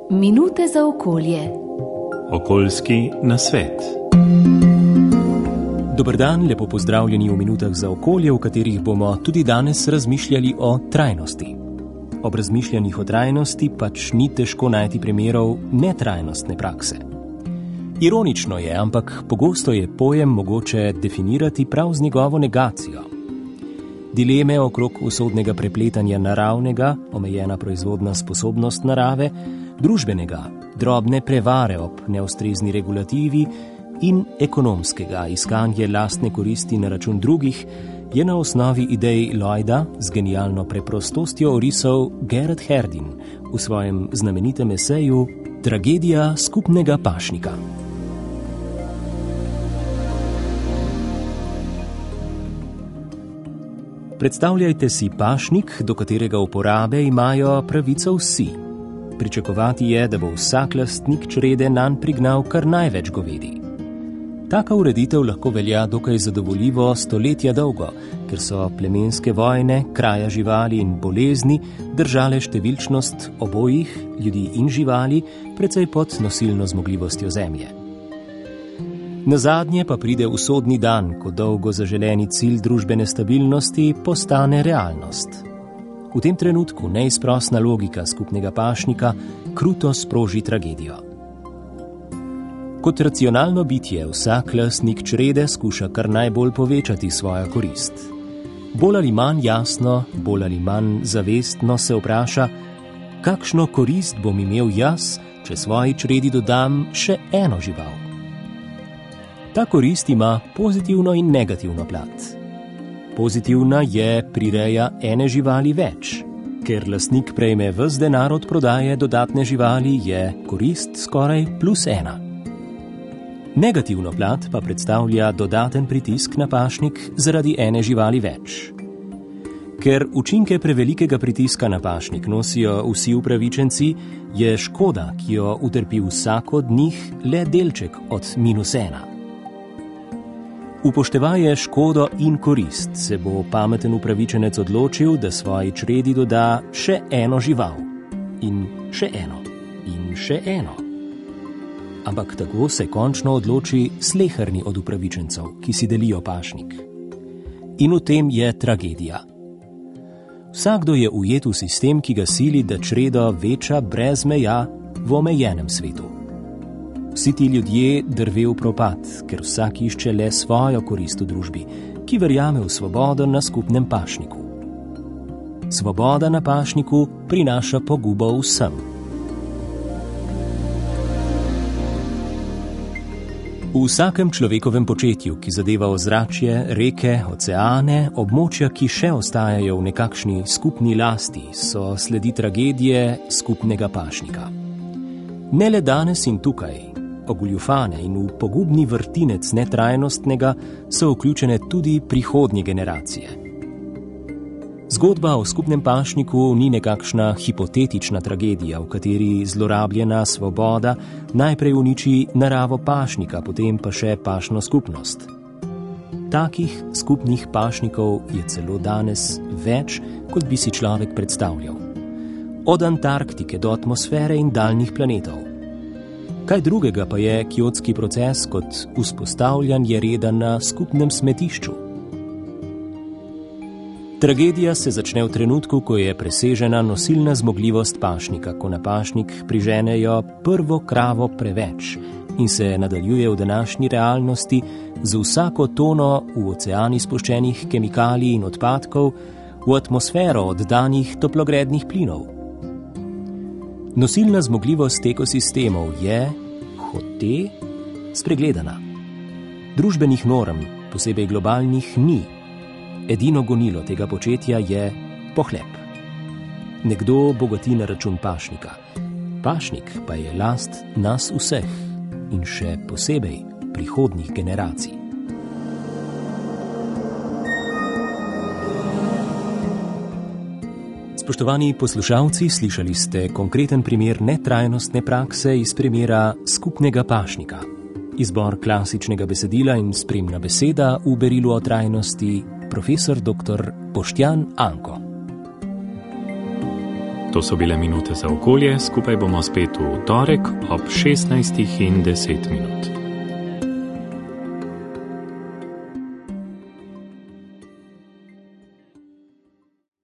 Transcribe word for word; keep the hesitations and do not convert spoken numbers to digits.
Minute za okolje. Okoljski nasvet. Dober dan, lepo pozdravljeni v Minutah za okolje, v katerih bomo tudi danes razmišljali o trajnosti. Ob razmišljanjih o trajnosti pač ni težko najti primerov netrajnostne prakse. Ironično je, ampak pogosto je pojem mogoče definirati prav z njegovo negacijo. Dileme okrog usodnega prepletanja naravnega, omejena proizvodna sposobnost narave, družbenega, drobne prevare ob neustrezni regulativi in ekonomskega iskanja lastne koristi na račun drugih, je na osnovi idej Lloyda z genialno preprostostjo orisal Gerhard Herdin v svojem znamenitem eseju Tragedija skupnega pašnika. Predstavljajte si pašnik, do katerega uporabe imajo pravico vsi. Pričakovati je, da bo vsak lastnik črede nanj prignal kar največ govedi. Taka ureditev lahko velja dokaj zadovoljivo stoletja dolgo, ker so plemenske vojne, kraja živali in bolezni držale številčnost obojih, ljudi in živali, precej pod nosilno zmogljivostjo zemlje. Nazadnje pa pride usodni dan, ko dolgo zaželeni cilj družbene stabilnosti postane realnost. V tem trenutku neizprosna logika skupnega pašnika kruto sproži tragedijo. Kot racionalno bitje vsak lastnik črede skuša kar najbolj povečati svojo korist. Bolj ali manj jasno, bolj ali manj zavestno se vpraša, kakšno korist bom imel jaz, če svoji čredi dodam še eno žival. Ta korist ima pozitivno in negativno plat. Pozitivna je prireja ene živali več. Ker lastnik prejme ves denar od prodaje dodatne živali, je korist skoraj plus ena. Negativno plat pa predstavlja dodaten pritisk na pašnik zaradi ene živali več. Ker učinke prevelikega pritiska na pašnik nosijo vsi upravičenci, je škoda, ki jo utrpi vsak od njih, le delček od minus ena. Upoštevaje škodo in korist, se bo pameten upravičenec odločil, da svoji čredi doda še eno žival. In še eno. In še eno. Ampak tako se končno odloči sleherni od upravičencev, ki si delijo pašnik. In v tem je tragedija. Vsakdo je ujet v sistem, ki ga sili, da čredo veča brez meja v omejenem svetu. Vsi ti ljudje drve v propad, ker vsak išče le svojo korist v družbi, ki verjame v svobodo na skupnem pašniku. Svoboda na pašniku prinaša pogubo vsem. V vsakem človekovem početju, ki zadeva ozračje, reke, oceane, območja, ki še ostajajo v nekakšni skupni lasti, so sledi tragedije skupnega pašnika. Ne le danes in tukaj, ogoljufane in v pogubni vrtinec netrajnostnega so vključene tudi prihodnje generacije. Zgodba o skupnem pašniku ni nekakšna hipotetična tragedija, v kateri zlorabljena svoboda najprej uniči naravo pašnika, potem pa še pašno skupnost. Takih skupnih pašnikov je celo danes več, kot bi si človek predstavljal. Od Antarktike do atmosfere in daljnih planetov. Kaj drugega pa je kjotski proces kot vzpostavljanje reda na skupnem smetišču? Tragedija se začne v trenutku, ko je presežena nosilna zmogljivost pašnika, ko na pašnik priženejo prvo kravo preveč in se nadaljuje v današnji realnosti z vsako tono v oceani spuščenih kemikalij in odpadkov, v atmosfero oddanih toplogrednih plinov. Nosilna zmogljivost ekosistemov je, hote, spregledana. Družbenih norm, posebej globalnih, ni. Edino gonilo tega početja je pohlep. Nekdo bogati na račun pašnika. Pašnik pa je last nas vseh in še posebej prihodnjih generacij. Spoštovani poslušalci, slišali ste konkreten primer netrajnostne prakse iz primera skupnega pašnika. Izbor klasičnega besedila in spremna beseda v berilu o trajnosti profesor doktor Boštjan Anko. To so bile minute za okolje, skupaj bomo spet v torek ob šestnajstih in deset minut.